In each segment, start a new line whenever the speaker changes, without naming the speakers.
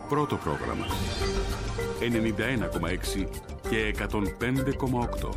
Πρώτο πρόγραμμα 91,6 και 105,8.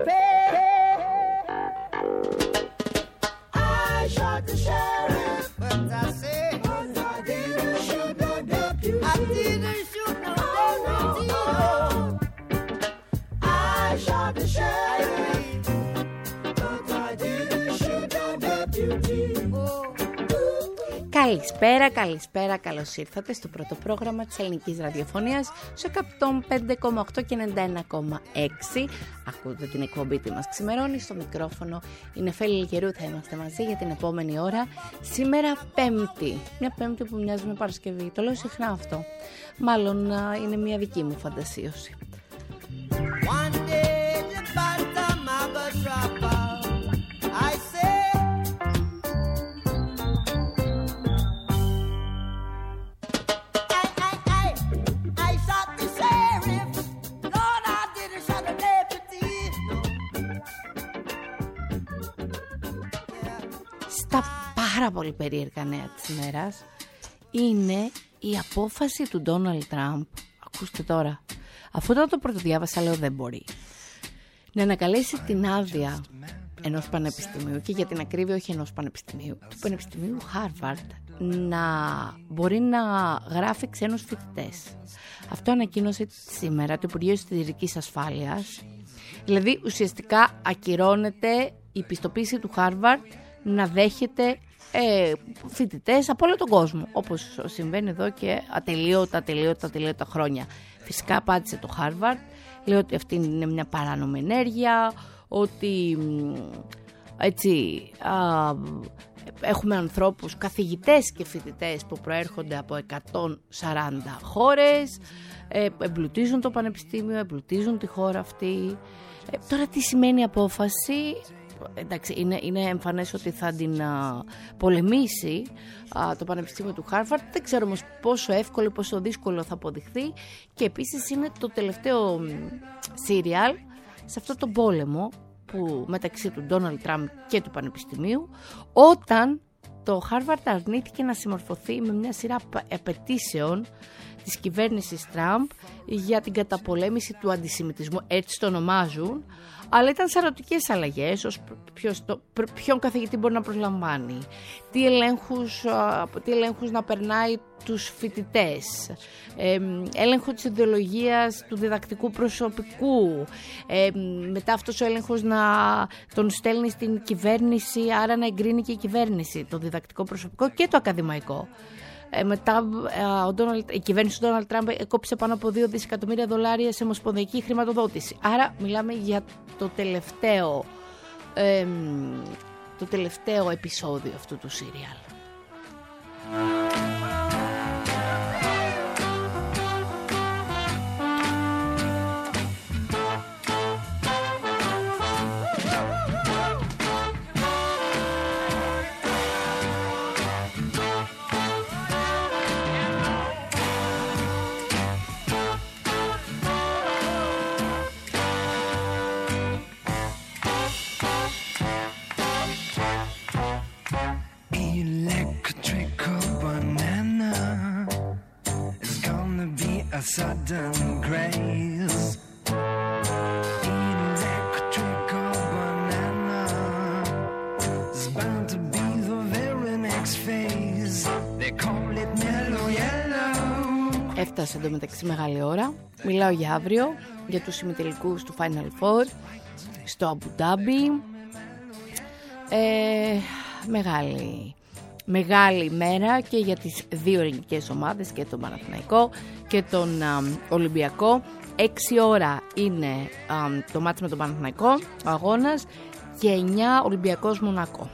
I shot the sheriff, but I say I didn't shoot no deputy. I didn't shoot no deputy. I shot the sheriff, but I didn't shoot no deputy.
Καλησπέρα, καλησπέρα, καλώς ήρθατε στο πρώτο πρόγραμμα της ελληνικής ραδιοφωνίας στο 105,8 και 91,6. Ακούτε την εκπομπή που μας ξημερώνει. Στο μικρόφωνο είναι Φέλη Λιγερού, θα είμαστε μαζί για την επόμενη ώρα. Σήμερα Πέμπτη, μια Πέμπτη που μοιάζει με Παρασκευή. Το λέω συχνά αυτό. Μάλλον είναι μια δική μου φαντασίωση. Στα πάρα πολύ περίεργα νέα της ημέρας είναι η απόφαση του Ντόναλντ Τραμπ. Ακούστε τώρα, αφού το πρωτοδιάβασα λέω δεν μπορεί να ανακαλέσει την άδεια ενός πανεπιστημίου, και για την ακρίβεια όχι ενός πανεπιστημίου, του Πανεπιστημίου Χάρβαρντ, να μπορεί να γράφει ξένους φοιτητές. Αυτό ανακοίνωσε σήμερα το Υπουργείο Εσωτερικής Ασφάλειας. Δηλαδή ουσιαστικά ακυρώνεται η πιστοποίηση του Χάρβαρντ να δέχεται φοιτητές από όλο τον κόσμο, όπως συμβαίνει εδώ και ατελείωτα χρόνια. Φυσικά απάντησε το Χάρβαρντ, λέει ότι αυτή είναι μια παράνομη ενέργεια, ότι έτσι έχουμε ανθρώπους, καθηγητές και φοιτητές που προέρχονται από 140 χώρες, εμπλουτίζουν το πανεπιστήμιο, εμπλουτίζουν τη χώρα αυτή. Τώρα τι σημαίνει απόφαση? Εντάξει, είναι εμφανές ότι θα την πολεμήσει το Πανεπιστήμιο του Χάρβαρντ. Δεν ξέρω όμως πόσο εύκολο, πόσο δύσκολο θα αποδειχθεί. Και επίσης είναι το τελευταίο σύριαλ σε αυτό το πόλεμο που μεταξύ του Ντόναλντ Τραμπ και του Πανεπιστημίου, όταν το Χάρβαρντ αρνήθηκε να συμμορφωθεί με μια σειρά απαιτήσεων της κυβέρνησης Τραμπ για την καταπολέμηση του αντισημιτισμού, έτσι το ονομάζουν, αλλά ήταν σαρωτικές αλλαγές, ως ποιον καθηγητή μπορεί να προσλαμβάνει, τι ελέγχους να περνάει τους φοιτητές, έλεγχο της ιδεολογίας του διδακτικού προσωπικού, μετά αυτός ο έλεγχος να τον στέλνει στην κυβέρνηση, άρα να εγκρίνει και η κυβέρνηση το διδακτικό προσωπικό και το ακαδημαϊκό. Μετά η κυβέρνηση του Ντόναλντ Τραμπ έκοψε πάνω από $2 δισεκατομμύρια σε ομοσπονδιακή χρηματοδότηση. Άρα μιλάμε για το τελευταίο επεισόδιο αυτού του σύριαλ.
Sudden grace, electrical banana is bound to be the very next phase. They call it mellow yellow.
Έφτασε εντωμεταξύ μεγάλη ώρα. Μιλάω για αύριο, για τους ημιτελικούς του Final Four στο Αμπου Ντάμπι. Μεγάλη μέρα και για τις δύο ελληνικές ομάδες, και τον Παναθηναϊκό και τον Ολυμπιακό. 6 ώρα είναι το μάτς με τον Παναθηναϊκό, ο αγώνας, και 9 Ολυμπιακός Μονακό.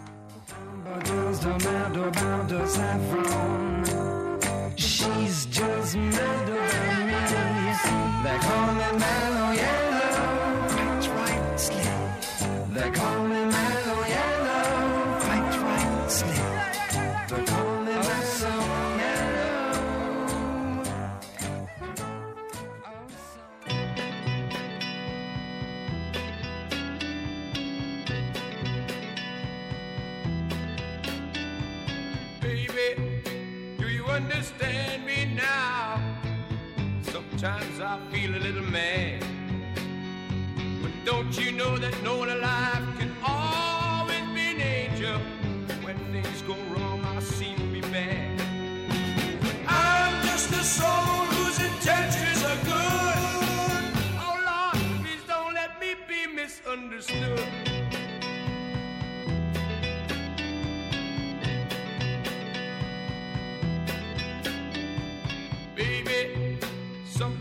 Understand me now. Sometimes I feel a little mad, but don't you know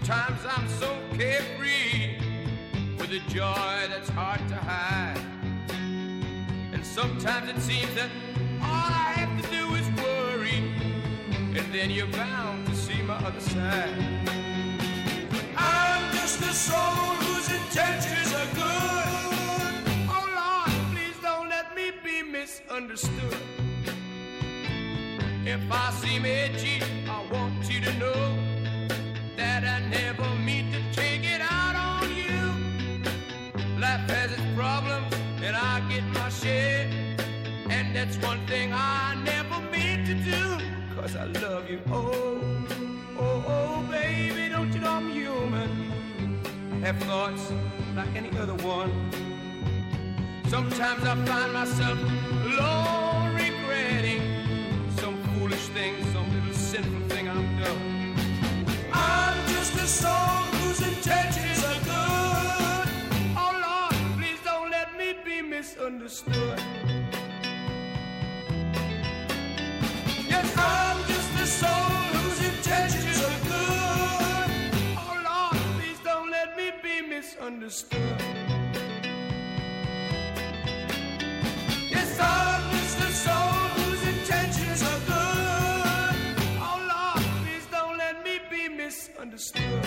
Sometimes I'm so carefree with a joy that's hard to hide. And sometimes it seems that all I have to do is worry, and then you're bound to see my other side. I'm just a soul whose intentions are good. Oh Lord, please don't let me be misunderstood. If I seem edgy, I want you to know that I never mean to take it out on you. Life has its problems and I get my share, and that's one thing I never mean to do, 'cause I love you. Oh, oh, oh, baby, don't you know I'm human? I have thoughts like any other one. Sometimes I find myself alone regretting some foolish thing, some little sinful thing I've done. I'm just a soul whose intentions are good. Oh Lord, please don't let me be misunderstood. Yes, I'm just a soul whose intentions are good. Oh Lord, please don't let me be misunderstood. Yes, I'm just a soul whose intentions are good. Oh Lord, please don't let me be misunderstood.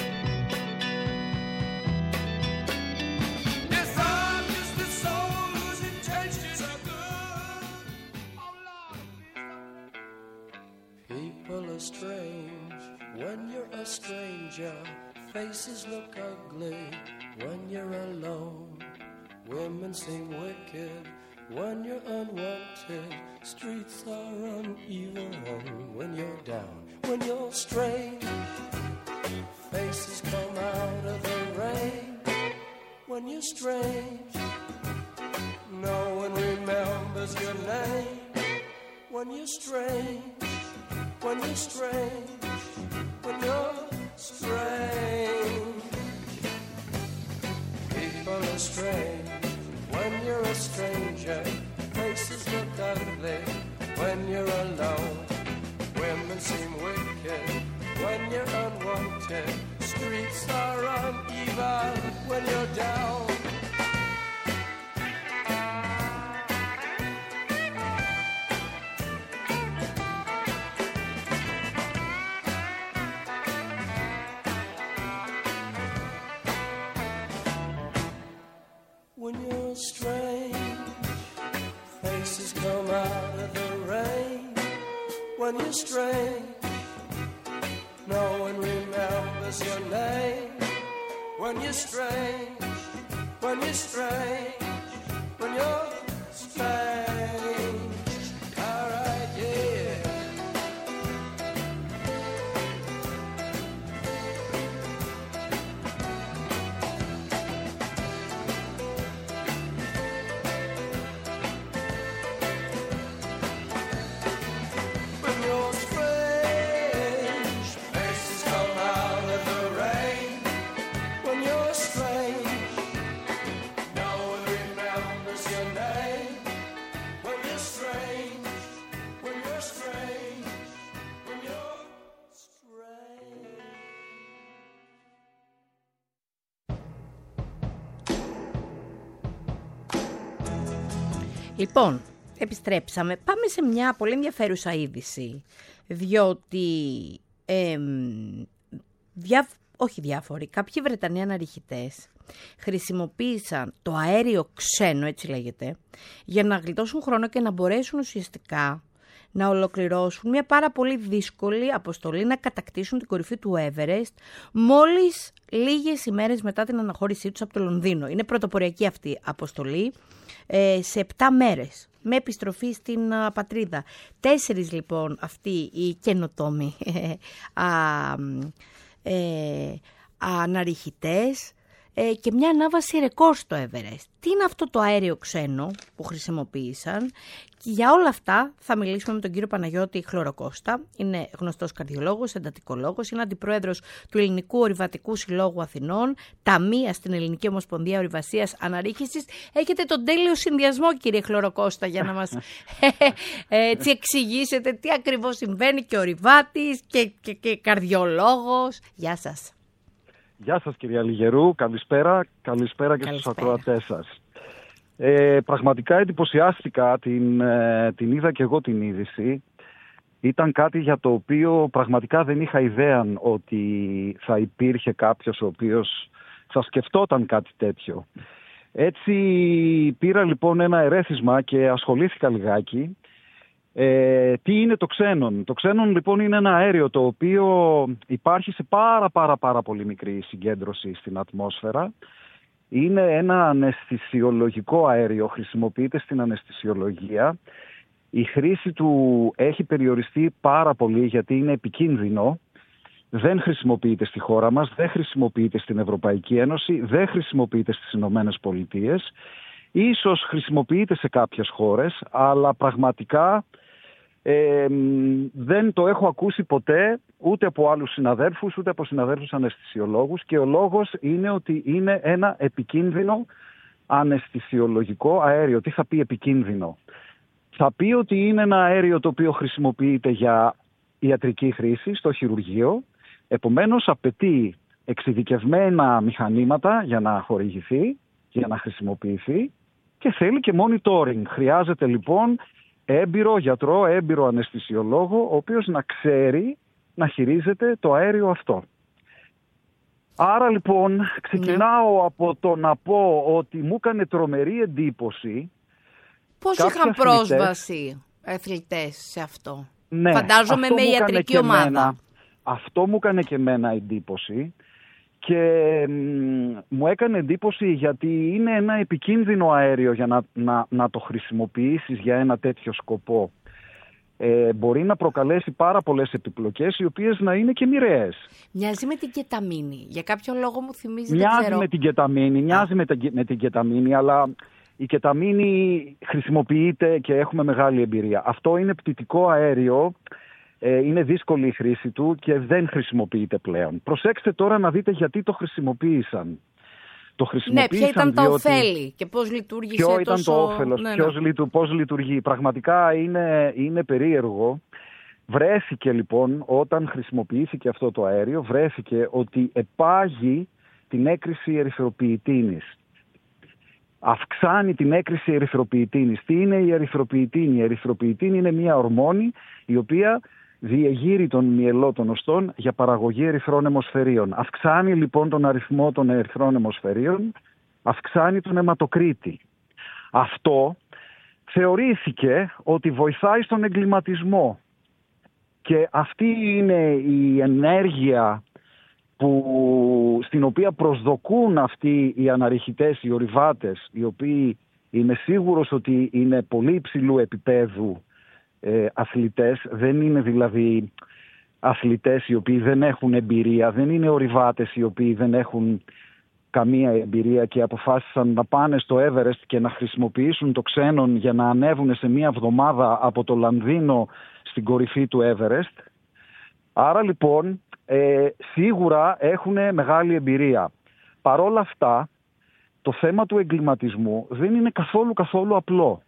Yes, I'm just a soul whose intentions are good. Oh Lord, please don't.
People are strange when you're a stranger. Faces look ugly when you're alone. Women seem wicked when you're unwanted. Streets are uneven when you're down. When you're strange, faces come out of the rain. When you're strange, no one remembers your name. When you're strange, when you're strange, when you're strange. People are strange when you're a stranger. Faces look ugly when you're alone. Women seem wicked when you're unwanted. Streets are uneven when you're down. When you're strange, faces come out of the rain. When you're strange, no one remembers your name. When you're strange, when you're strange, when you're strange. All right, yeah. When you're strange, faces come out of the rain. When you're strange, no one remembers your name. When you're strange, when you're strange, when you're strange.
Λοιπόν, επιστρέψαμε. Πάμε σε μια πολύ ενδιαφέρουσα είδηση, διότι όχι διάφοροι, κάποιοι Βρετανοί αναρριχητές χρησιμοποίησαν το αέριο ξένο, έτσι λέγεται, για να γλιτώσουν χρόνο και να μπορέσουν ουσιαστικά να ολοκληρώσουν μια πάρα πολύ δύσκολη αποστολή να κατακτήσουν την κορυφή του Everest μόλις λίγες ημέρες μετά την αναχώρησή τους από το Λονδίνο. Είναι πρωτοποριακή αυτή η αποστολή σε 7 μέρες με επιστροφή στην πατρίδα. 4 λοιπόν αυτοί οι καινοτόμοι αναρριχητές και μια ανάβαση ρεκόρ στο Everest. Τι είναι αυτό το αέριο ξένο που χρησιμοποίησαν? Και για όλα αυτά θα μιλήσουμε με τον κύριο Παναγιώτη Χλωροκώστα. Είναι γνωστός καρδιολόγος, εντατικολόγος, είναι αντιπρόεδρος του Ελληνικού Ορειβατικού Συλλόγου Αθηνών, ταμεία στην Ελληνική Ομοσπονδία Ορειβασίας Αναρρίχησης. Έχετε τον τέλειο συνδυασμό, κύριε Χλωροκώστα, για να μας έτσι εξηγήσετε τι ακριβώς συμβαίνει, και ορειβάτης και καρδιολόγος. Γεια σας.
Γεια σας κυρία Λιγερού, καλησπέρα και στους ακροατές σας. Πραγματικά εντυπωσιάστηκα, την είδα και εγώ την είδηση. Ήταν κάτι για το οποίο πραγματικά δεν είχα ιδέα ότι θα υπήρχε κάποιος ο οποίος θα σκεφτόταν κάτι τέτοιο. Έτσι πήρα λοιπόν ένα ερέθισμα και ασχολήθηκα λιγάκι. Τι είναι το ξένον? Το ξένον λοιπόν είναι ένα αέριο το οποίο υπάρχει σε πάρα πολύ μικρή συγκέντρωση στην ατμόσφαιρα. Είναι ένα αναισθησιολογικό αέριο, χρησιμοποιείται στην αναισθησιολογία. Η χρήση του έχει περιοριστεί πάρα πολύ γιατί είναι επικίνδυνο. Δεν χρησιμοποιείται στη χώρα μας, δεν χρησιμοποιείται στην Ευρωπαϊκή Ένωση, δεν χρησιμοποιείται στις Ηνωμένες Πολιτείες. Ίσως χρησιμοποιείται σε κάποιες χώρες, αλλά πραγματικά δεν το έχω ακούσει ποτέ ούτε από άλλους συναδέλφους, ούτε από συναδέλφους αναισθησιολόγους, και ο λόγος είναι ότι είναι ένα επικίνδυνο αναισθησιολογικό αέριο. Τι θα πει επικίνδυνο? Θα πει ότι είναι ένα αέριο το οποίο χρησιμοποιείται για ιατρική χρήση στο χειρουργείο, επομένως απαιτεί εξειδικευμένα μηχανήματα για να χορηγηθεί, για να χρησιμοποιηθεί, και θέλει και monitoring. Χρειάζεται λοιπόν έμπειρο γιατρό, έμπειρο αναισθησιολόγο, ο οποίος να ξέρει να χειρίζεται το αέριο αυτό. Άρα λοιπόν ξεκινάω από το να πω ότι μου έκανε τρομερή εντύπωση.
Πώς είχαν πρόσβαση αθλητές σε αυτό?
Ναι,
φαντάζομαι
αυτό
με ιατρική ομάδα.
Αυτό μου έκανε και εμένα εντύπωση. Και μου έκανε εντύπωση γιατί είναι ένα επικίνδυνο αέριο για να το χρησιμοποιήσεις για ένα τέτοιο σκοπό. Μπορεί να προκαλέσει πάρα πολλές επιπλοκές, οι οποίες να είναι και μοιραίες.
Μοιάζει με την κεταμίνη. Για κάποιο λόγο μου θυμίζει,
μοιάζει με την κεταμίνη, αλλά η κεταμίνη χρησιμοποιείται και έχουμε μεγάλη εμπειρία. Αυτό είναι πτυτικό αέριο. Είναι δύσκολη η χρήση του και δεν χρησιμοποιείται πλέον. Προσέξτε τώρα να δείτε γιατί το χρησιμοποίησαν.
Ναι, ποια ήταν τα ωφέλη και πώς λειτουργήσε
ποιο ήταν το όφελος, πώς λειτουργεί. Πραγματικά είναι περίεργο. Βρέθηκε λοιπόν, όταν χρησιμοποιήθηκε αυτό το αέριο, βρέθηκε ότι επάγει την έκρηση ερυθροποιητίνης. Αυξάνει την έκρηση ερυθροποιητίνης. Τι είναι η ερυθροποιητίνη? Η ερυθροποιητίνη είναι μια ορμόνη η οποία διεγείρει τον μυελό των οστών για παραγωγή ερυθρών αιμοσφαιρίων. Αυξάνει λοιπόν τον αριθμό των ερυθρών αιμοσφαιρίων, αυξάνει τον αιματοκρίτη. Αυτό θεωρήθηκε ότι βοηθάει στον εγκληματισμό. Και αυτή είναι η ενέργεια στην οποία προσδοκούν αυτοί οι αναρριχητές, οι ορειβάτες, οι οποίοι είμαι σίγουρος ότι είναι πολύ υψηλού επίπεδου αθλητές. Δεν είναι δηλαδή αθλητές οι οποίοι δεν έχουν εμπειρία, δεν είναι ορειβάτες οι οποίοι δεν έχουν καμία εμπειρία και αποφάσισαν να πάνε στο Everest και να χρησιμοποιήσουν το ξένον για να ανέβουν σε μία εβδομάδα από το Λονδίνο στην κορυφή του Everest. Άρα λοιπόν σίγουρα έχουν μεγάλη εμπειρία. Παρόλα αυτά, το θέμα του εγκληματισμού δεν είναι καθόλου απλό.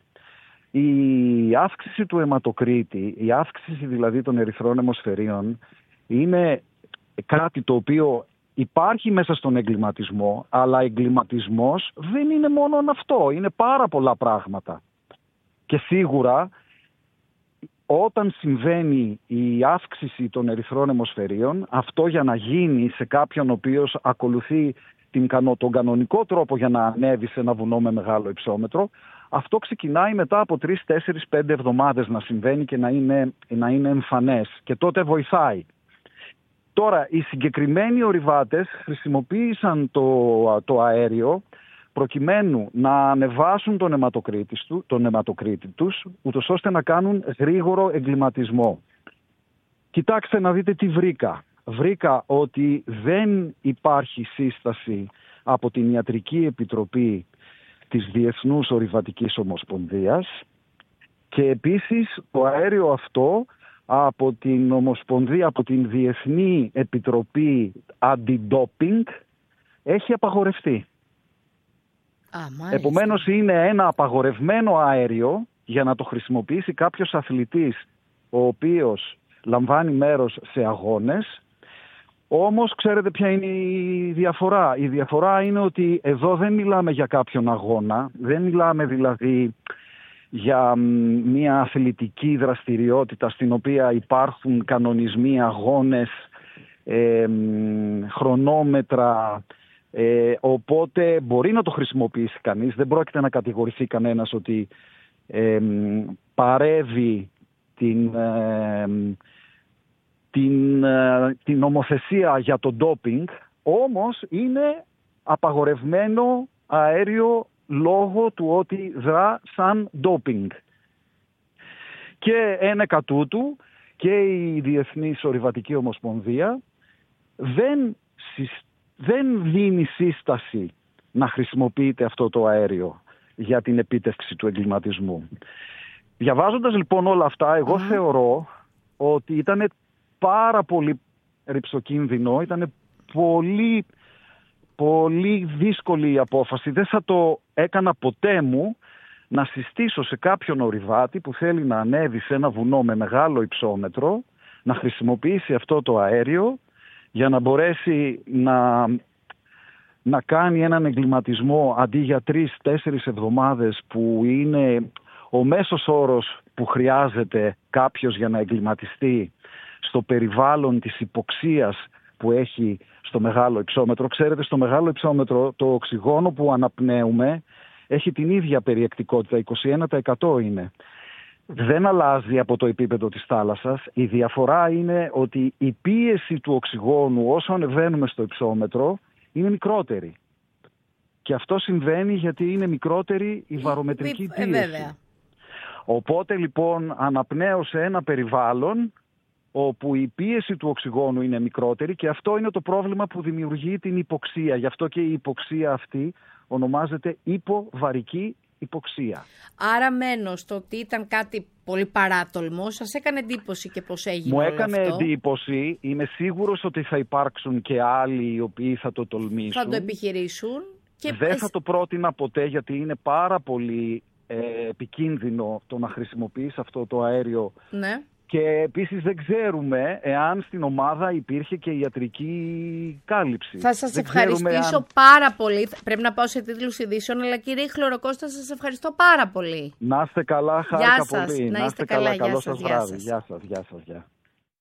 Η αύξηση του αιματοκρίτη, η αύξηση δηλαδή των ερυθρών αιμοσφαιρίων, είναι κάτι το οποίο υπάρχει μέσα στον εγκληματισμό, αλλά εγκληματισμός δεν είναι μόνο αυτό, είναι πάρα πολλά πράγματα. Και σίγουρα όταν συμβαίνει η αύξηση των ερυθρών αιμοσφαιρίων, αυτό για να γίνει σε κάποιον ο οποίος ακολουθεί τον κανονικό τρόπο για να ανέβει σε ένα βουνό με μεγάλο υψόμετρο, αυτό ξεκινάει μετά από 3, 4, 5 εβδομάδες να συμβαίνει και να είναι εμφανές και τότε βοηθάει. Τώρα, οι συγκεκριμένοι ορειβάτες χρησιμοποίησαν το αέριο προκειμένου να ανεβάσουν τον αιματοκρίτη τους, ούτως ώστε να κάνουν γρήγορο εγκληματισμό. Κοιτάξτε να δείτε τι βρήκα. Βρήκα ότι δεν υπάρχει σύσταση από την Ιατρική Επιτροπή της Διεθνούς Ορειβατικής Ομοσπονδίας και επίσης το αέριο αυτό από την Ομοσπονδία, από την Διεθνή Επιτροπή Αντιντόπινγκ έχει απαγορευτεί. Επομένως είναι ένα απαγορευμένο αέριο για να το χρησιμοποιήσει κάποιος αθλητής ο οποίος λαμβάνει μέρος σε αγώνες, Όμως ξέρετε ποια είναι η διαφορά. Η διαφορά είναι ότι εδώ δεν μιλάμε για κάποιον αγώνα, δεν μιλάμε δηλαδή για μια αθλητική δραστηριότητα στην οποία υπάρχουν κανονισμοί, αγώνες, χρονόμετρα, οπότε μπορεί να το χρησιμοποιήσει κανείς. Δεν πρόκειται να κατηγορηθεί κανένας ότι παρεύει την νομοθεσία για το ντόπινγκ, όμως είναι απαγορευμένο αέριο λόγω του ότι δρά σαν ντόπινγκ. Και ένεκα τούτου και η Διεθνής Ορειβατική Ομοσπονδία δεν δίνει σύσταση να χρησιμοποιείται αυτό το αέριο για την επίτευξη του εγκληματισμού. Διαβάζοντας λοιπόν όλα αυτά, εγώ θεωρώ ότι ήταν πάρα πολύ ρυψοκίνδυνο, ήταν πολύ, πολύ δύσκολη η απόφαση. Δεν θα το έκανα ποτέ μου να συστήσω σε κάποιον ορειβάτη που θέλει να ανέβει σε ένα βουνό με μεγάλο υψόμετρο, να χρησιμοποιήσει αυτό το αέριο για να μπορέσει να κάνει έναν εγκληματισμό αντί για 3-4 εβδομάδες που είναι ο μέσος όρος που χρειάζεται κάποιος για να εγκληματιστεί στο περιβάλλον της υποξίας που έχει στο μεγάλο υψόμετρο. Ξέρετε, στο μεγάλο υψόμετρο το οξυγόνο που αναπνέουμε έχει την ίδια περιεκτικότητα, 21% είναι. Δεν αλλάζει από το επίπεδο της θάλασσας. Η διαφορά είναι ότι η πίεση του οξυγόνου όσο ανεβαίνουμε στο υψόμετρο είναι μικρότερη. Και αυτό συμβαίνει γιατί είναι μικρότερη η βαρομετρική πίεση.
Βέβαια.
Οπότε λοιπόν αναπνέω σε ένα περιβάλλον όπου η πίεση του οξυγόνου είναι μικρότερη και αυτό είναι το πρόβλημα που δημιουργεί την υποξία. Γι' αυτό και η υποξία αυτή ονομάζεται υποβαρική υποξία.
Άρα μένω στο ότι ήταν κάτι πολύ παράτολμο. Σας έκανε εντύπωση και πώς έγινε
Μου
όλο
έκανε
αυτό.
εντύπωση. Είμαι σίγουρος ότι θα υπάρξουν και άλλοι οι οποίοι θα το τολμήσουν.
Θα το επιχειρήσουν. Και
Δεν θα το πρότεινα ποτέ γιατί είναι πάρα πολύ επικίνδυνο το να χρησιμοποιείς αυτό το αέριο.
Ναι.
Και επίσης δεν ξέρουμε εάν στην ομάδα υπήρχε και ιατρική κάλυψη.
Θα σας
δεν
ευχαριστήσω πάρα πολύ. Πρέπει να πάω σε τίτλους ειδήσεων, αλλά κύριε Χλωροκώστα, σας ευχαριστώ πάρα πολύ.
Να είστε καλά, χάρηκα
Γεια σας.
πολύ.
Να είστε καλά, γεια
καλό
σας,
σας
γεια
βράδυ.
σας.
Γεια σας, γεια σας, γεια.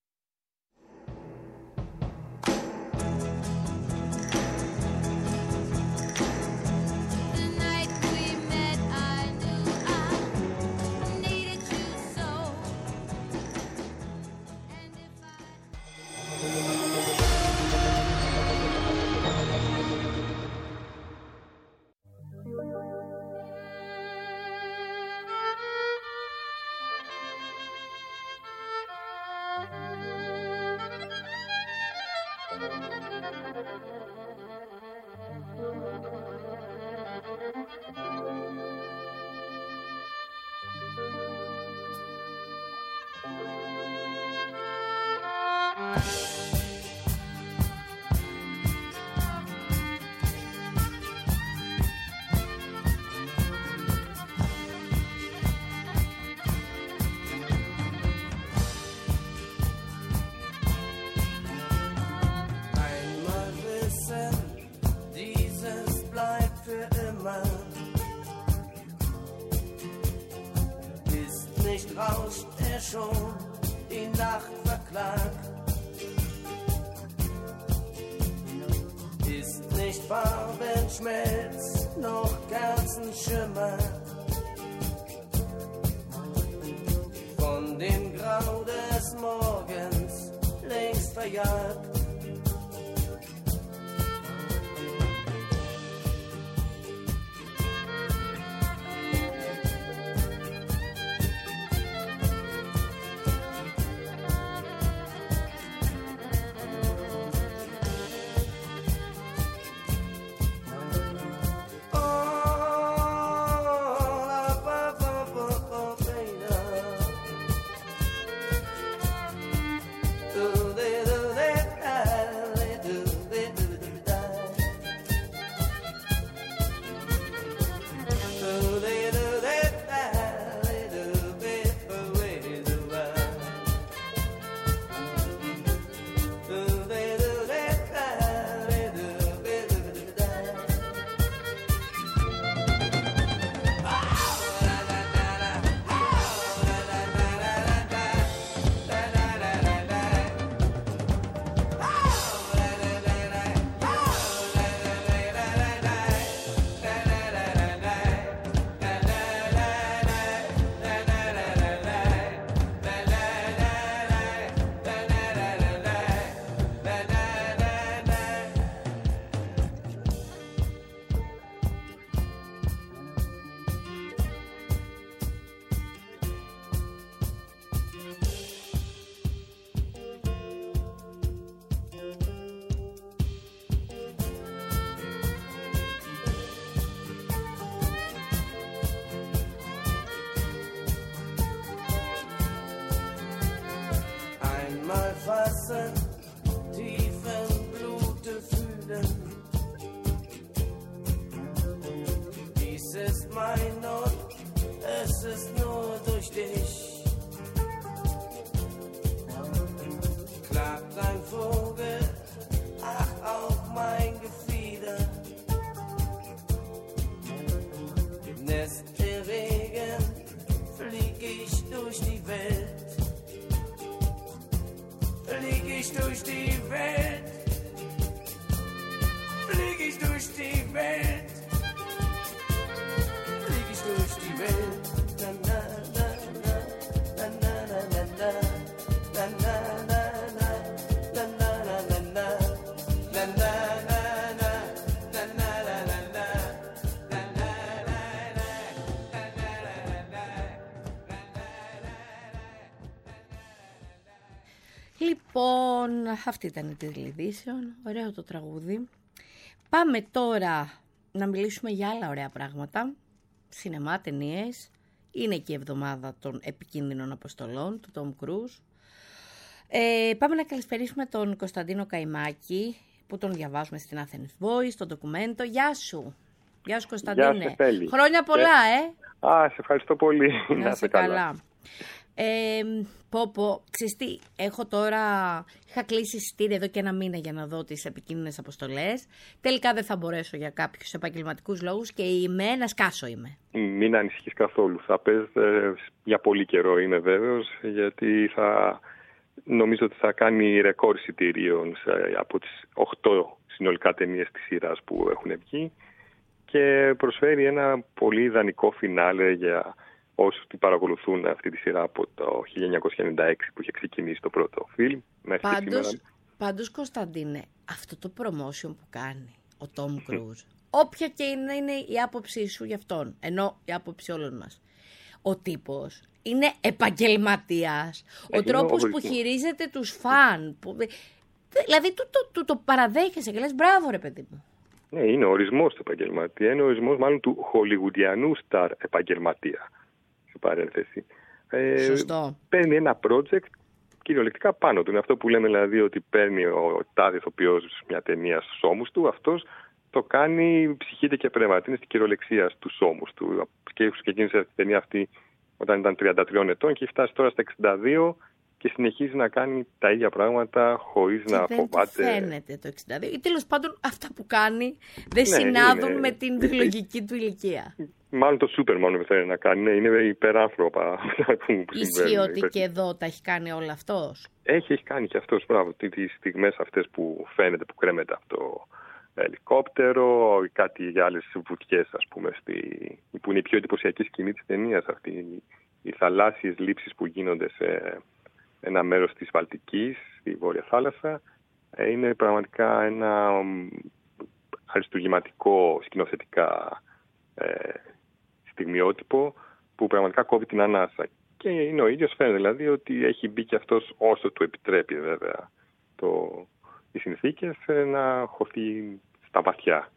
Rauscht schon die Nacht verklagt. Ist nicht Farbenschmelz, noch Kerzenschimmer. Von dem Grau des Morgens längst verjagt. ist mein und es ist nur durch dich. Klagt ein Vogel, ach auch mein Gefieder. Im Nest der Regen flieg ich durch die Welt. Flieg ich durch die Welt. Flieg ich durch die Welt. Flieg ich durch die Welt. Na na na na na na na na na na na na na na na na na na
Λοιπόν, αυτή ήταν η τίτλη ειδήσεων. Ωραίο το τραγούδι. Πάμε τώρα να μιλήσουμε για άλλα ωραία πράγματα. Σινεμά, ταινίες. Είναι και η εβδομάδα των επικίνδυνων αποστολών του Τόμ Κρούζ. Πάμε να καλησπερίσουμε τον Κωνσταντίνο Καϊμάκη, που τον διαβάζουμε στην Athens Voice, στο ντοκουμέντο. Γεια σου. Γεια σου Κωνσταντίνε.
Γεια σε, Θέλη.
Χρόνια πολλά,
σε ευχαριστώ πολύ.
Να είσαι καλά. Ξέρεις τι, είχα κλείσει εισιτήρια εδώ και 1 μήνα για να δω τις επικίνδυνες αποστολές. Τελικά δεν θα μπορέσω για κάποιους επαγγελματικούς λόγους και είμαι να σκάσω είμαι.
Μην ανησυχείς καθόλου. Θα πες για πολύ καιρό, είμαι βέβαιος, γιατί νομίζω ότι θα κάνει ρεκόρ εισιτηρίων από τις 8 συνολικά ταινίες της σειράς που έχουν βγει και προσφέρει ένα πολύ ιδανικό φινάλε για όσους την παρακολουθούν αυτή τη σειρά από το 1996 που είχε ξεκινήσει το πρώτο φιλμ.
Πάντως Κωνσταντίνε, αυτό το promotion που κάνει ο Τόμ Κρούζ, όποια και είναι η άποψή σου γι' αυτόν, ενώ η άποψη όλων μας, ο τύπος είναι επαγγελματίας. Ο τρόπος που χειρίζεται τους φαν, δηλαδή του το παραδέχεσαι και λες μπράβο ρε παιδί μου.
Ναι, είναι ο ορισμός του επαγγελματία, είναι ο ορισμός μάλλον του χολιγουντιανού σταρ επαγγελματία. Παρένθεση.
Σωστό.
Παίρνει ένα project κυριολεκτικά πάνω του. Είναι αυτό που λέμε δηλαδή ότι παίρνει ο τάδε ηθοποιός μια ταινία στους ώμους του, αυτός το κάνει ψυχήτε και πνεύμα. Είναι στην κυριολεξία στους ώμους του. Και ξεκίνησε τη ταινία αυτή όταν ήταν 33 ετών και έχει φτάσει τώρα στα 62 και συνεχίζει να κάνει τα ίδια πράγματα χωρίς να φοβάται.
Δεν φαίνεται το 62. Ή τέλος πάντων αυτά που κάνει δεν συνάδουν με την βιολογική του ηλικία.
Μάλλον το Σούπερμαν που θέλει να κάνει, είναι υπεράνθρωπα.
Ισχύει ότι και εδώ τα έχει κάνει όλα αυτός.
Έχει κάνει και αυτός, μπράβο, τις στιγμές αυτές που φαίνεται, που κρέμεται από το ελικόπτερο, κάτι για άλλες βουτιές, ας πούμε, που είναι η πιο εντυπωσιακή σκηνή της ταινίας αυτή. Οι θαλάσσιες λήψεις που γίνονται σε ένα μέρος της Βαλτικής, στη Βόρεια Θάλασσα, είναι πραγματικά ένα αριστουργηματικό σκηνοθετικά στιγμιότυπο που πραγματικά κόβει την ανάσα. Και είναι ο ίδιος, φαίνεται δηλαδή ότι έχει μπει και αυτός, όσο του επιτρέπει βέβαια οι συνθήκες, να χωθεί στα βαθιά.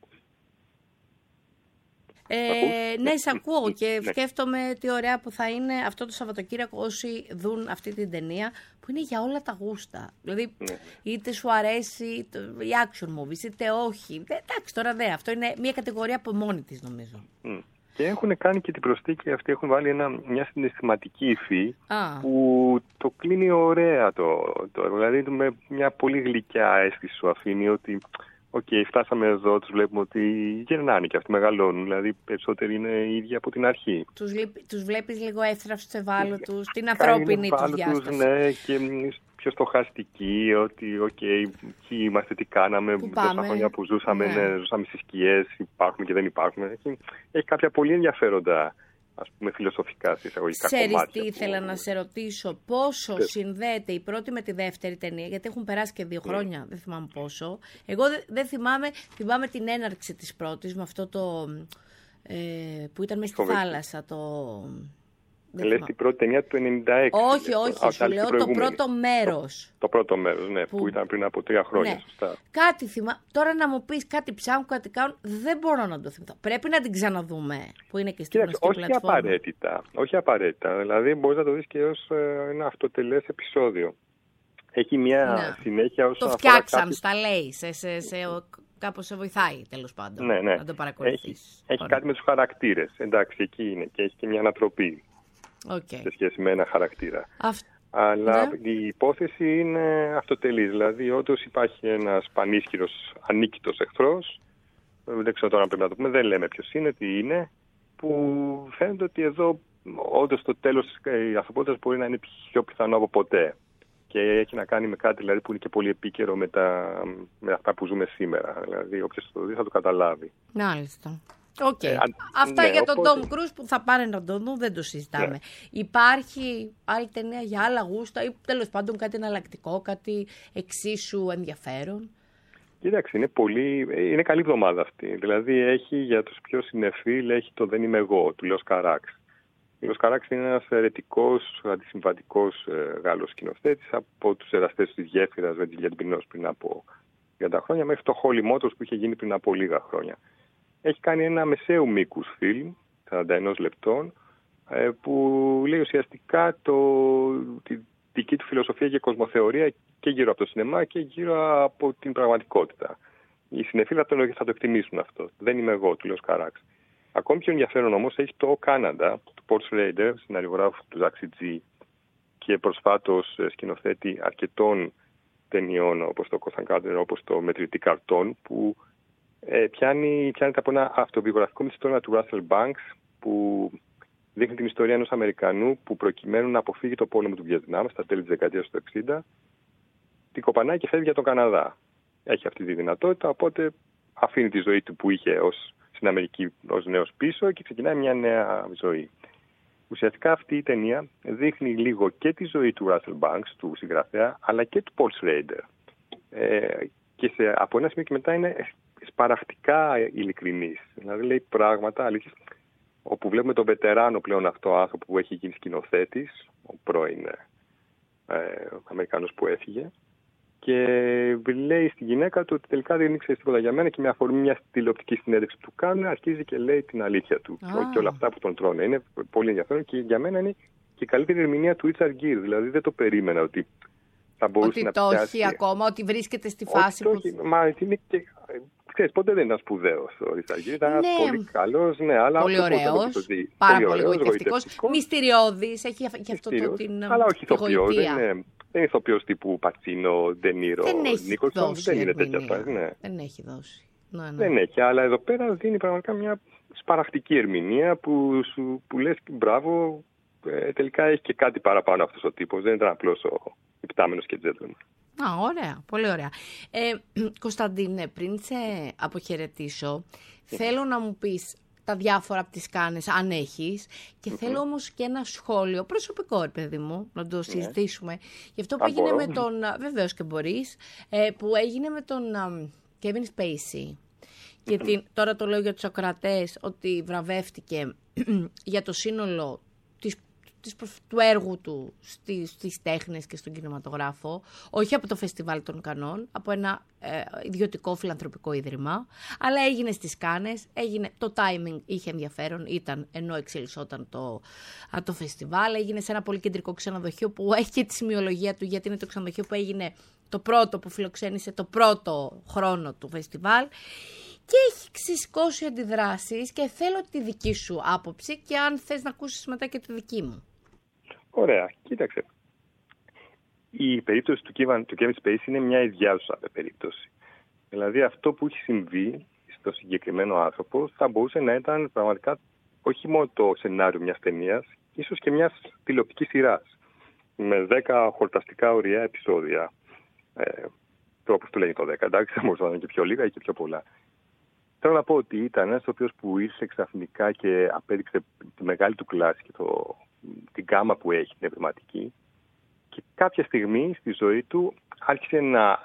Ναι, σ' ακούω και σκέφτομαι τι ωραία που θα είναι αυτό το Σαββατοκύριακο όσοι δουν αυτή την ταινία που είναι για όλα τα γούστα. Δηλαδή, είτε σου αρέσει οι action movies, είτε όχι. Εντάξει, τώρα αυτό είναι μια κατηγορία από μόνη της, νομίζω.
Και έχουν κάνει και την προσθήκη αυτή, έχουν βάλει μια συναισθηματική υφή που το κλείνει ωραία το έργο. Δηλαδή, με μια πολύ γλυκιά αίσθηση σου αφήνει ότι φτάσαμε εδώ, τους βλέπουμε ότι γερνάνε και αυτοί μεγαλώνουν. Δηλαδή, περισσότεροι είναι οι ίδιοι από την αρχή.
Τους βλέπεις λίγο εύθραυστους, ευάλωτους, την ανθρώπινη τους διάσταση.
Ναι, και πιο στοχαστικοί, ότι ποιοι είμαστε, τι κάναμε, τόσα χρόνια που ζούσαμε, ζούσαμε στις σκιές, υπάρχουμε και δεν υπάρχουμε. Έχει κάποια πολύ ενδιαφέροντα, ας πούμε, φιλοσοφικά εισαγωγικά κομμάτια.
Ξέρεις τι ήθελα να σε ρωτήσω, πόσο συνδέεται η πρώτη με τη δεύτερη ταινία, γιατί έχουν περάσει και 2 χρόνια, δεν θυμάμαι πόσο. Εγώ δεν θυμάμαι την έναρξη της πρώτης, με αυτό που ήταν μέσα στη θάλασσα,
Λες την πρώτη ταινία του 96.
Όχι, σου λέω το πρώτο μέρος.
Το πρώτο μέρος, ναι, που ήταν πριν από 3 χρόνια, σωστά.
Κάτι τώρα να μου πεις κάτι ψάχνουν, κάτι κάνουν, δεν μπορώ να το θυμηθώ. Πρέπει να την ξαναδούμε, που είναι και στη γνωστή πλατφόρμα.
Όχι απαραίτητα, δηλαδή μπορείς να το δεις και ως ένα αυτοτελές επεισόδιο. Έχει μια συνέχεια όσο
το φτιάξαν, στα λέει, κάπως σε βοηθάει τέλος πάντων
Ναι.
να το παρακολουθείς.
Έχει κάτι με τους χαρακτήρες. Εντάξει, εκεί είναι και έχει και μια ανατροπή σε σχέση με ένα χαρακτήρα. Αλλά η υπόθεση είναι αυτοτελής. Δηλαδή, όντως υπάρχει ένας πανίσχυρος ανίκητος εχθρός. Δεν ξέρω τώρα αν πρέπει να το πούμε, δεν λέμε ποιος είναι, τι είναι. Που φαίνεται ότι εδώ όντως το τέλος της ανθρωπότητας μπορεί να είναι πιο πιθανό από ποτέ. Και έχει να κάνει με κάτι δηλαδή, που είναι και πολύ επίκαιρο με αυτά που ζούμε σήμερα. Δηλαδή, όποιος το δει θα το καταλάβει.
Μάλιστα. Αυτά για τον Tom Cruise που θα πάνε να τον δουν, δεν το συζητάμε. Ναι. Υπάρχει άλλη ταινία για άλλα γούστα ή τέλος πάντων κάτι εναλλακτικό, κάτι εξίσου ενδιαφέρον?
Κοίταξε, είναι καλή εβδομάδα αυτή. Δηλαδή έχει για τους πιο συνεφίλ, έχει το «Δεν είμαι εγώ» του Λέος Καράξ. Ο Λέος Καράξ είναι ένας αιρετικός, αντισυμβατικός Γάλλος σκηνοθέτης από τους εραστές της γέφυρας με τη Λιαντμπινός πριν από 30 χρόνια μέχρι το Holy Motors που είχε γίνει πριν από λίγα χρόνια. Έχει κάνει ένα μεσαίου μήκους φιλμ, 41 λεπτών, που λέει ουσιαστικά τη δική του φιλοσοφία και κοσμοθεωρία και γύρω από το σινεμά και γύρω από την πραγματικότητα. Οι συνεφίλοι θα το εκτιμήσουν αυτό. Δεν είμαι εγώ, του Λέος Καράξ. Ακόμη πιο ενδιαφέρον όμως έχει το Canada, του Paul Schrader, σεναριογράφου του Ζαξι Τζι και προσφάτως σκηνοθέτη αρκετών ταινιών όπως το Κωνσταντ, όπως το Μετρητή Καρτών, που πιάνεται από ένα αυτοβιογραφικό με τη ιστορία του Russell Banks, που δείχνει την ιστορία ενός Αμερικανού που προκειμένου να αποφύγει το πόλεμο του Βιετνάμ στα τέλη της δεκαετίας του 60, την κοπανάει και φεύγει για τον Καναδά. Έχει αυτή τη δυνατότητα, οπότε αφήνει τη ζωή του που είχε στην Αμερική ως νέος πίσω και ξεκινάει μια νέα ζωή. Ουσιαστικά αυτή η ταινία δείχνει λίγο και τη ζωή του Russell Banks, του συγγραφέα, αλλά και του Paul Schrader. Και από ένα σημείο και μετά είναι σπαραχτικά ειλικρινής. Δηλαδή λέει πράγματα αλήθειες, όπου βλέπουμε τον βετεράνο πλέον αυτό άνθρωπο που έχει γίνει σκηνοθέτης, ο πρώην Αμερικανός που έφυγε, και λέει στη γυναίκα του ότι τελικά δεν ήξερε τίποτα για μένα και με αφορμή μια τηλεοπτική συνέντευξη που κάνει αρχίζει και λέει την αλήθεια του και όλα αυτά που τον τρώνε. Είναι πολύ ενδιαφέρον και για μένα είναι και η καλύτερη ερμηνεία του Richard Gere. Δηλαδή δεν το περίμενα ότι θα μπορούσε
ότι
να
το
πιάσει.
Έχει ακόμα, ότι βρίσκεται στη φάση που...
Μα είναι και... Ξέρεις, ποτέ δεν ήταν σπουδαίος ο Richard Gere. Ήταν πολύ καλός, αλλά
πολύ ωραίος, πάρα πολύ γοητευτικός, μυστηριώδης, έχει και αυτό την
αλλά όχι ηθοποιός, δεν είναι ηθοποιός τύπου Πατσίνο, Ντενίρο, Νίκολσον, δεν είναι τέτοια φάση.
Δεν έχει δώσει.
Δεν έχει, αλλά εδώ πέρα δίνει πραγματικά μια σπαραχτική ερμηνεία που λες μπράβο, τελικά έχει και κάτι παραπάνω αυτός ο τύπος, δεν ήταν απλώς ο υπτάμενος και gentleman.
Ωραία, πολύ ωραία. Κωνσταντίνε, πριν σε αποχαιρετήσω, θέλω να μου πεις τα διάφορα από τις Κάνες, αν έχεις, και θέλω όμως και ένα σχόλιο, προσωπικό, παιδί μου, να το συζητήσουμε, γι' αυτό που έγινε με τον, βεβαίως και μπορείς, που έγινε με τον Kevin Spacey. Γιατί τώρα το λέω για τους ακροατές, ότι βραβεύτηκε για το σύνολο του έργου του στις τέχνες και στον κινηματογράφο, όχι από το Φεστιβάλ των Κανών, από ένα ιδιωτικό φιλανθρωπικό ίδρυμα, αλλά έγινε στις Κάνες, το timing είχε ενδιαφέρον, ήταν ενώ εξελισσόταν το φεστιβάλ, έγινε σε ένα πολύ κεντρικό ξενοδοχείο που έχει και τη σημειολογία του, γιατί είναι το ξενοδοχείο που έγινε το πρώτο που φιλοξένησε το πρώτο χρόνο του φεστιβάλ. Και έχει ξεσηκώσει αντιδράσεις και θέλω τη δική σου άποψη και αν θες να ακούσεις μετά και τη δική μου.
Ωραία, κοίταξε. Η περίπτωση του Kevin Spacey είναι μια ιδιάζουσα περίπτωση. Δηλαδή αυτό που έχει συμβεί στο συγκεκριμένο άνθρωπο θα μπορούσε να ήταν πραγματικά όχι μόνο το σενάριο μιας ταινίας, ίσως και μιας τηλεοπτικής σειράς με 10 χορταστικά ωραία επεισόδια. Όπως το λέγει το 10, εντάξει, θα μπορούσε να είναι και πιο λίγα ή και πιο πολλά. Θέλω να πω ότι ήταν ένας ο οποίος που ήρθε ξαφνικά και απέδειξε τη μεγάλη του κλάση και την γκάμα που έχει, την ευρηματική, και κάποια στιγμή στη ζωή του άρχισε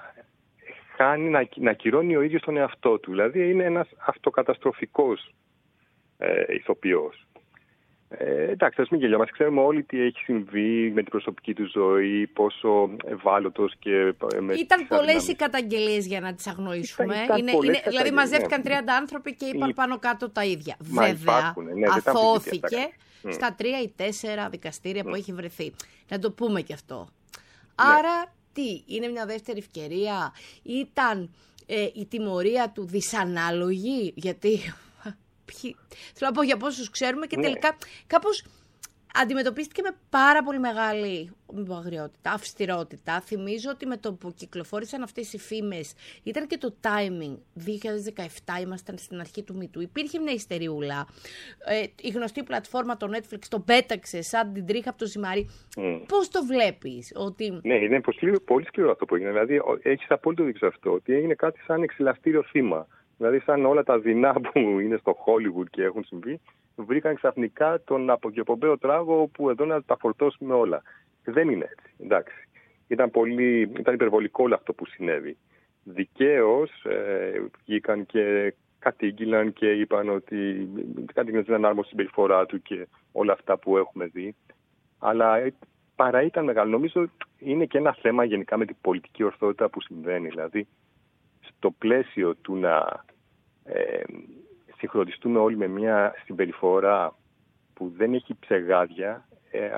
να ακυρώνει ο ίδιος τον εαυτό του. Δηλαδή είναι ένας αυτοκαταστροφικός ηθοποιός. Εντάξει, ας μην γελιόμαστε. Ξέρουμε όλοι τι έχει συμβεί με την προσωπική του ζωή, πόσο ευάλωτος και...
Ήταν πολλές οι καταγγελίες για να τις αγνοήσουμε. Δηλαδή μαζεύτηκαν 30 άνθρωποι και είπαν πάνω κάτω τα ίδια. Βέβαια, αθώθηκε στα 3 ή 4 δικαστήρια που έχει βρεθεί. Να το πούμε και αυτό. Άρα, τι, είναι μια δεύτερη ευκαιρία, ήταν η τιμωρία του δυσανάλογη, γιατί θέλω να πω για πόσους ξέρουμε και τελικά κάπως αντιμετωπίστηκε με πάρα πολύ μεγάλη αγριότητα, αυστηρότητα. Θυμίζω ότι με το που κυκλοφόρησαν αυτές οι φήμες, ήταν και το timing, 2017 ήμασταν στην αρχή του MeToo, υπήρχε μια ιστεριούλα. Η γνωστή πλατφόρμα, το Netflix, το πέταξε σαν την τρίχα από το ζυμάρι. Πώς το βλέπεις? Ότι...
Ναι, είναι πολύ σκληρό αυτό που έγινε. Δηλαδή, έχεις απόλυτο δείξει αυτό, ότι έγινε κάτι σαν εξηλαστήριο θύμα. Δηλαδή, σαν όλα τα δεινά που είναι στο Hollywood και έχουν συμβεί, βρήκαν ξαφνικά τον αποκαιοπομπαίο τράγο που εδώ να τα φορτώσουμε όλα. Δεν είναι έτσι. Εντάξει. Ήταν υπερβολικό όλο αυτό που συνέβη. Δικαίως βγήκαν και κατήγγυλαν και είπαν ότι κατήγγυλαν την ανάρμοση συμπεριφορά του και όλα αυτά που έχουμε δει. Αλλά παρά ήταν μεγάλο. Νομίζω είναι και ένα θέμα γενικά με την πολιτική ορθότητα που συμβαίνει. Δηλαδή, στο πλαίσιο του να συγχρονιστούμε όλοι με μια συμπεριφορά που δεν έχει ψεγάδια,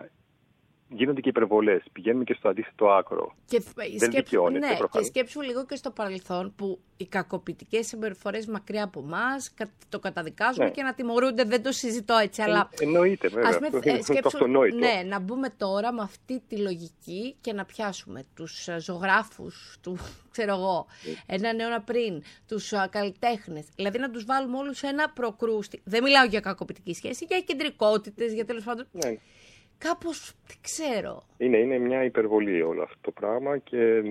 γίνονται και υπερβολές. Πηγαίνουμε και στο αντίθετο άκρο. Δεν δικαιώνεται προφανώς.
Και σκέψου λίγο και στο παρελθόν που οι κακοποιητικές συμπεριφορές μακριά από εμάς το καταδικάζουμε και να τιμωρούνται. Δεν το συζητώ έτσι, αλλά...
Εννοείται βέβαια.
Σκέψου,
το αυτονόητο.
Ναι, να μπούμε τώρα με αυτή τη λογική και να πιάσουμε τους ζωγράφους του, ξέρω εγώ, έναν αιώνα πριν, τους καλλιτέχνες. Δηλαδή να τους βάλουμε όλους σε ένα προκρούστη. Δεν μιλάω για κακοποιητική σχέση, για κεντρικότητες, για τέλος πάντων... Ναι. Κάπως, δεν ξέρω.
Είναι μια υπερβολή όλο αυτό το πράγμα και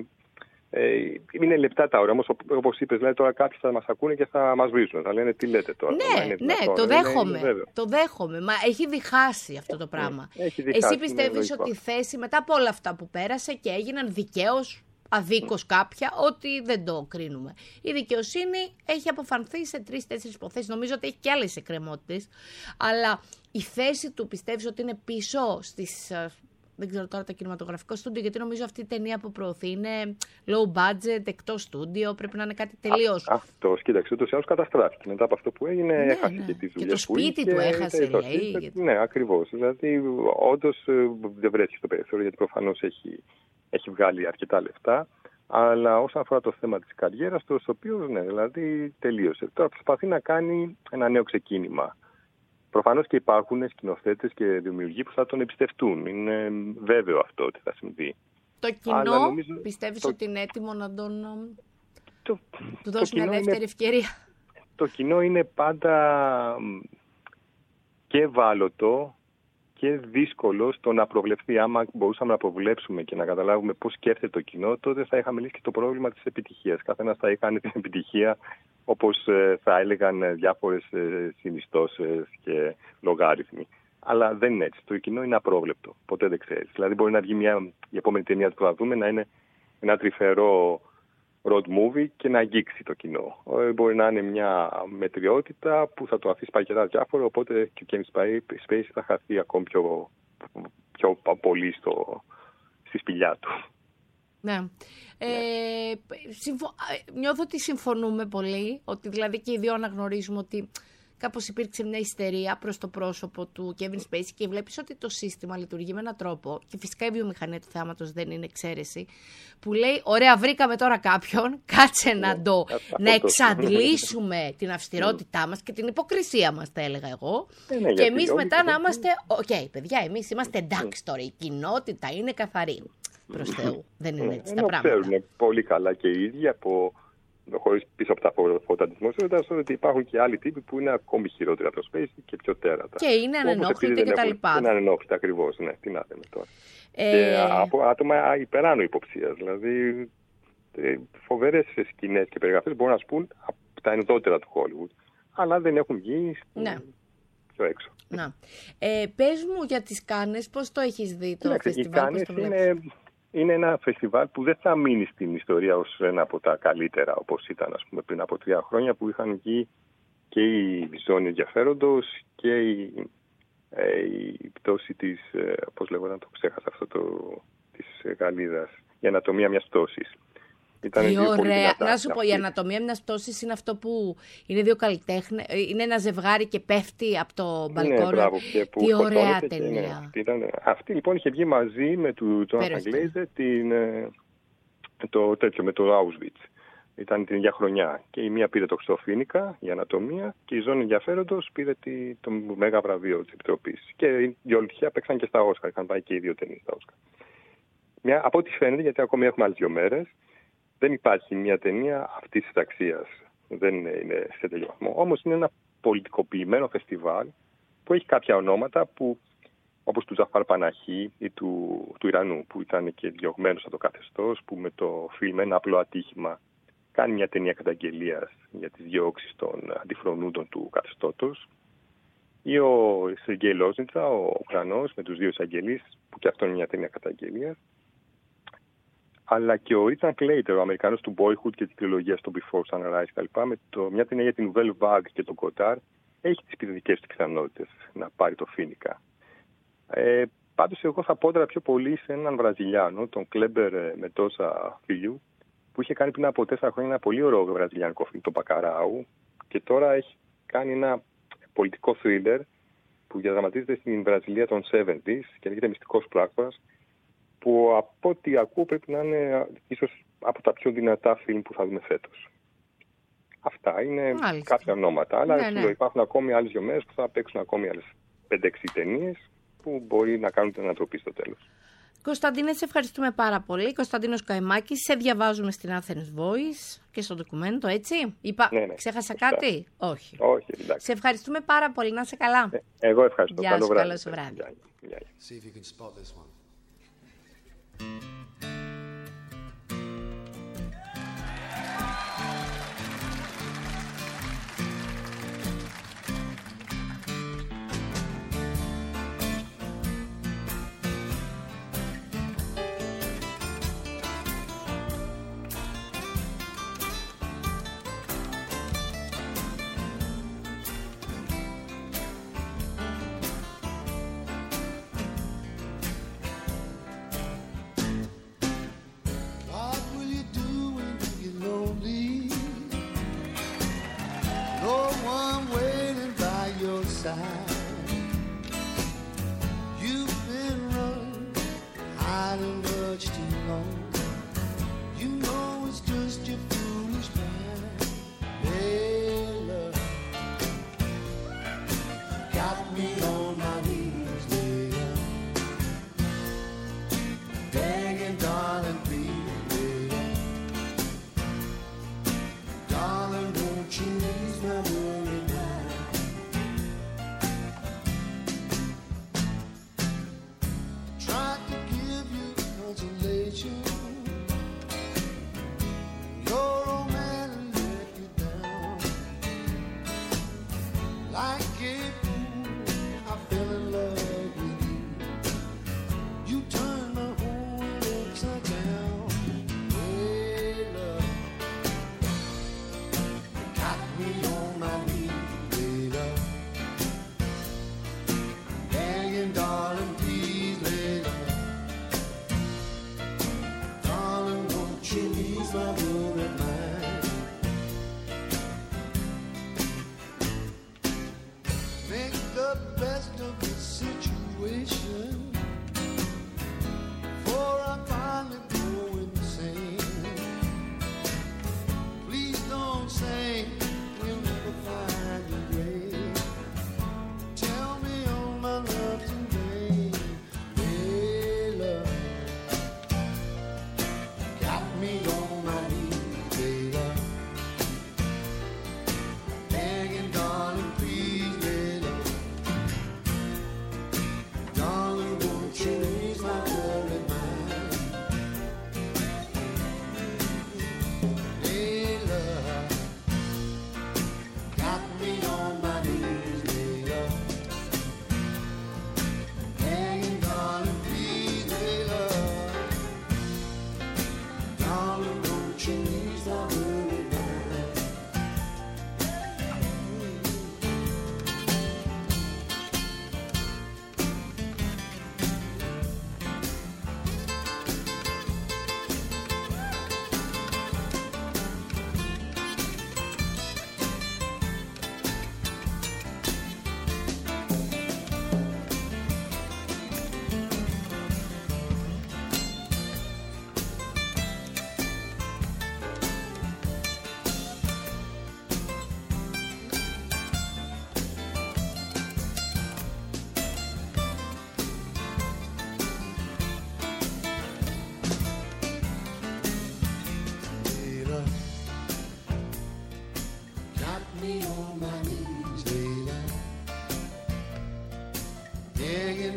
είναι λεπτά τα ώρα. Όμως, όπως είπες, δηλαδή, τώρα κάποιοι θα μας ακούνε και θα μας βρίζουν. Θα λένε τι λέτε τώρα.
Ναι, το δέχομαι. Το δέχομαι. Μα έχει διχάσει αυτό το πράγμα. Εσύ πιστεύεις ότι η θέση μετά από όλα αυτά που πέρασε και έγιναν δικαίως, αδίκως κάποια, ότι δεν το κρίνουμε. Η δικαιοσύνη έχει αποφανθεί σε 3-4 υποθέσεις. Νομίζω ότι έχει και άλλες εκκρεμότητες. Αλλά η θέση του πιστεύεις ότι είναι πίσω στις... Δεν ξέρω τώρα το κινηματογραφικό στούντιο, γιατί νομίζω αυτή η ταινία που προωθεί είναι low budget, εκτός στούντιο, πρέπει να είναι κάτι τελείως.
Αυτό, κοίταξε, ούτως ή άλλως καταστράφηκε. Μετά από αυτό που έγινε, έχασε και τις δουλειές.
Και το σπίτι του έχασε, λέει.
Ναι, ακριβώς. Δηλαδή, όντως δεν βρέθηκε στο περιθώριο, γιατί προφανώς έχει βγάλει αρκετά λεφτά. Αλλά όσον αφορά το θέμα της καριέρας του, στο οποίο, ναι, δηλαδή τελείωσε. Τώρα προσπαθεί να κάνει ένα νέο ξεκίνημα. Προφανώς και υπάρχουν σκηνοθέτες και δημιουργοί που θα τον εμπιστευτούν. Είναι βέβαιο αυτό ότι θα συμβεί.
Το κοινό πιστεύεις ότι είναι έτοιμο να του δώσει μια δεύτερη ευκαιρία?
Το κοινό είναι πάντα και ευάλωτο και δύσκολο στο να προβλεφθεί. Άμα μπορούσαμε να προβλέψουμε και να καταλάβουμε πώς σκέφτεται το κοινό, τότε θα είχαμε λύσει και το πρόβλημα της επιτυχίας. Καθένας θα έκανε την επιτυχία όπως θα έλεγαν διάφορες συνιστώσεις και λογάριθμοι. Αλλά δεν είναι έτσι. Το κοινό είναι απρόβλεπτο. Ποτέ δεν ξέρεις. Δηλαδή μπορεί να βγει η επόμενη ταινία που θα δούμε να είναι ένα τρυφερό road movie και να αγγίξει το κοινό. Μπορεί να είναι μια μετριότητα που θα το αφήσει παγερά διάφορο, οπότε και ο Kevin Spacey θα χαθεί ακόμη πιο πολύ στη σπηλιά του.
Ναι. Νιώθω ότι συμφωνούμε πολύ, ότι δηλαδή και οι δύο αναγνωρίζουμε ότι κάπως υπήρξε μια ιστερία προς το πρόσωπο του Kevin Spacey και βλέπεις ότι το σύστημα λειτουργεί με έναν τρόπο, και φυσικά η βιομηχανία του θέματος δεν είναι εξαίρεση, που λέει ωραία, βρήκαμε τώρα κάποιον, κάτσε να εξαντλήσουμε την αυστηρότητά μας και την υποκρισία μας, θα έλεγα εγώ, και εμείς μετά να είμαστε παιδιά, εμείς είμαστε εντάξει τώρα, η κοινότητα είναι καθαρή. Προς Θεού, δεν είναι έτσι τα πράγματα.
Ξέρουν πολύ καλά και οι ίδιοι χωρίς πίσω από τα φώτα της δημοσιότητας, ότι υπάρχουν και άλλοι τύποι που είναι ακόμη χειρότεροι από το Spacey και πιο τέρατα.
Και είναι ανενόχλητοι και τα λοιπά.
Είναι ανενόχλητοι ακριβώς, ναι. Τι να λέμε τώρα. Και από άτομα υπεράνω υποψίας. Δηλαδή, φοβερές σκηνές και περιγραφές μπορούν να σπούν από τα ενδότερα του Hollywood. Αλλά δεν έχουν βγει πιο έξω.
Να. Πες μου για τις Κάνες, πώς το έχεις δει το φεστιβάλ, πώς το βλέπεις?
Είναι ένα φεστιβάλ που δεν θα μείνει στην ιστορία ως ένα από τα καλύτερα, όπως ήταν πριν από 3 χρόνια, που είχαν βγει και η ζώνη ενδιαφέροντος και η πτώση της, πώς λέγω, το ξέχασα αυτό, της Γαλλίδας, η ανατομία μιας πτώσης.
Τι ωραία. Να σου πω, η ανατομία μιας πτώσης είναι αυτό που είναι δύο καλλιτέχνες, είναι ένα ζευγάρι και πέφτει από το μπαλκόνι. Τι ωραία ταινία.
Αυτή λοιπόν είχε βγει μαζί με του Τζόναθαν Γκλέιζερ με το Auschwitz. Ήταν την ίδια χρονιά. Και η μία πήρε το Χριστοφίνικα, η ανατομία, και η Ζώνη Ενδιαφέροντος πήρε το μέγα βραβείο της Επιτροπής. Και οι δύο τυχαία παίξαν και στα Όσκαρ. Είχαν πάει και οι δύο ταινίες στα Όσκαρ. Από ό,τι φαίνεται, γιατί ακόμη έχουμε άλλες 2 μέρες, δεν υπάρχει μια ταινία αυτής της αξίας. Δεν είναι σε τέτοιο βαθμό. Όμως είναι ένα πολιτικοποιημένο φεστιβάλ που έχει κάποια ονόματα που, όπως του Τζαφάρ Παναχή ή του Ιρανού, που ήταν και διωγμένος από το καθεστώς, που με το φιλμ «Ένα απλό ατύχημα» κάνει μια ταινία καταγγελίας για τις διώξεις των αντιφρονούντων του καθεστώτος, ή ο Σεργέη Λόζνιτσα, ο Ουκρανός, με τους 2 εισαγγελείς, που και αυτό είναι μια ταινία καταγγελίας. Αλλά και ο Ρίτσαρντ Κλέιτερ, ο Αμερικανός του Boyhood και την τριλογία στο Before Sunrise κτλ., με μια ταινία για την Nouvelle Vague και τον Κοτάρ, έχει τις δικές του πιθανότητες να πάρει το Φίνικα. Πάντως, εγώ θα πόντρα πιο πολύ σε έναν Βραζιλιάνο, τον Κλέμπερ Μετόσα Φίλιου, που είχε κάνει πριν από 4 χρόνια ένα πολύ ωραίο βραζιλιάνικο φιλμ, το Μπακαράου, και τώρα έχει κάνει ένα πολιτικό θρίλερ που διαδραματίζεται στην Βραζιλία των 70s και λέγεται Μυστικός Πράκτορας, που από ό,τι ακούω πρέπει να είναι ίσως από τα πιο δυνατά φιλμ που θα δούμε φέτος. Αυτά είναι κάποια ονόματα, αλλά ναι. Υπάρχουν ακόμη άλλες 2 μέρες που θα παίξουν ακόμη άλλες 5-6 ταινίες που μπορεί να κάνουν την ανατροπή στο τέλος.
Κωνσταντίνε, σε ευχαριστούμε πάρα πολύ. Κωνσταντίνος Καημάκης, σε διαβάζουμε στην Athens Voice και στο ντοκουμέντο, έτσι. Ναι. Ξέχασα κάτι? Όχι,
εντάξει.
Σε ευχαριστούμε πάρα πολύ. Να είσαι καλά.
Εγώ ευχαριστώ.
Γεια σου, καλό σου βράδυ.
Darling,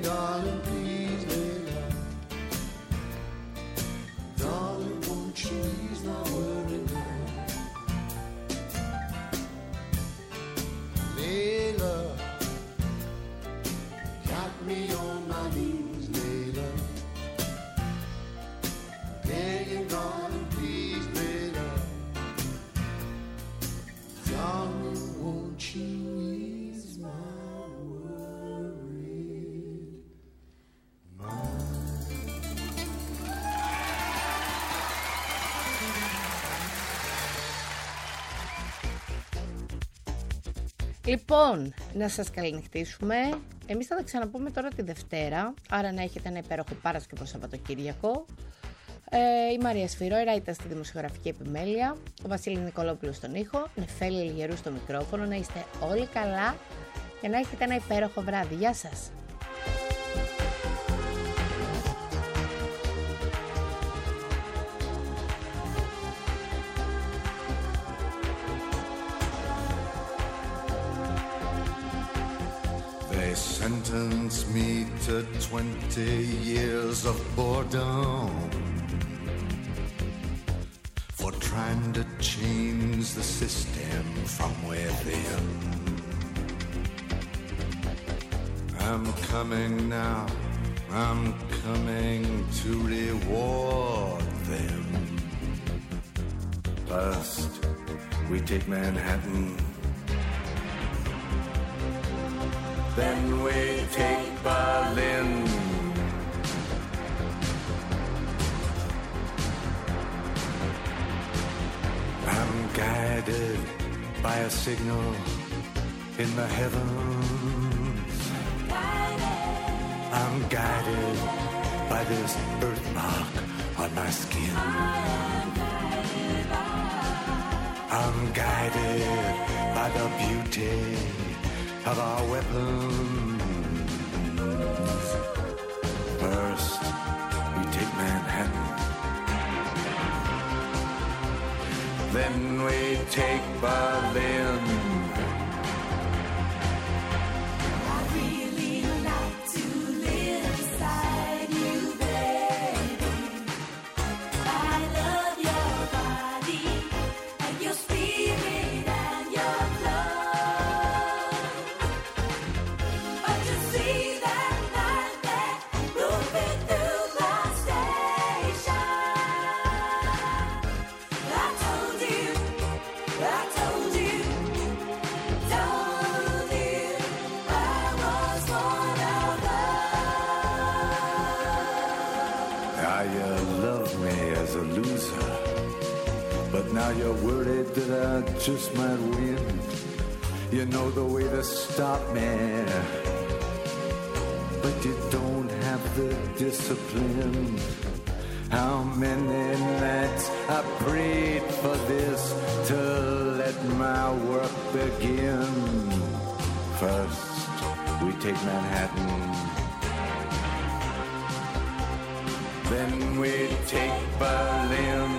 darling, please lay down. Darling, won't you ease my worry now? Layla, got me on my knees, Layla. Begging, darling, please lay down. Darling, won't you ease my
Λοιπόν, να σας καληνυχτήσουμε. Εμείς θα τα ξαναπούμε τώρα τη Δευτέρα, άρα να έχετε ένα υπέροχο Παρασκευό Σαββατοκύριακο. Η Μαρία Σφυρό, η Ράιτα στη δημοσιογραφική επιμέλεια, ο Βασίλης Νικολόπουλος στον ήχο, Νεφέλη Ελιγερού στο μικρόφωνο. Να είστε όλοι καλά και να έχετε ένα υπέροχο βράδυ. Γεια σας!
They sentenced me to 20 years of boredom for trying to change the system from within. I'm coming now, I'm coming to reward them. First, we take Manhattan. Then we take Berlin. I'm guided by a signal in the heavens. I'm guided by this birthmark on my skin. I'm guided by the beauty of our weapons. First, we take Manhattan. Then we take Berlin.
I really like to live beside you, baby. I love your body and your spirit and your love. But you see that night there moving through the station, I told you, told you I was one of them.
Now you love me as a loser, but now you're worried that I just might win. You know the way to stop me, but you don't have the discipline. How many nights I prayed for this to let my work begin. First, we take Manhattan. Then we take Berlin.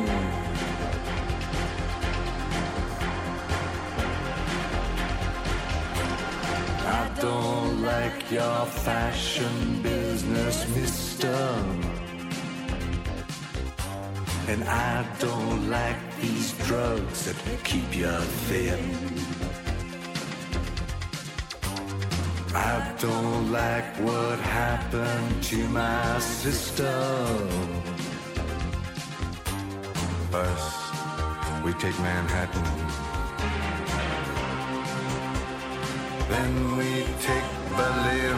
I don't like your fashion business, mister. And I don't like these drugs that keep you thin. I don't like what happened to my sister. First, we take Manhattan. Then we take Berlin.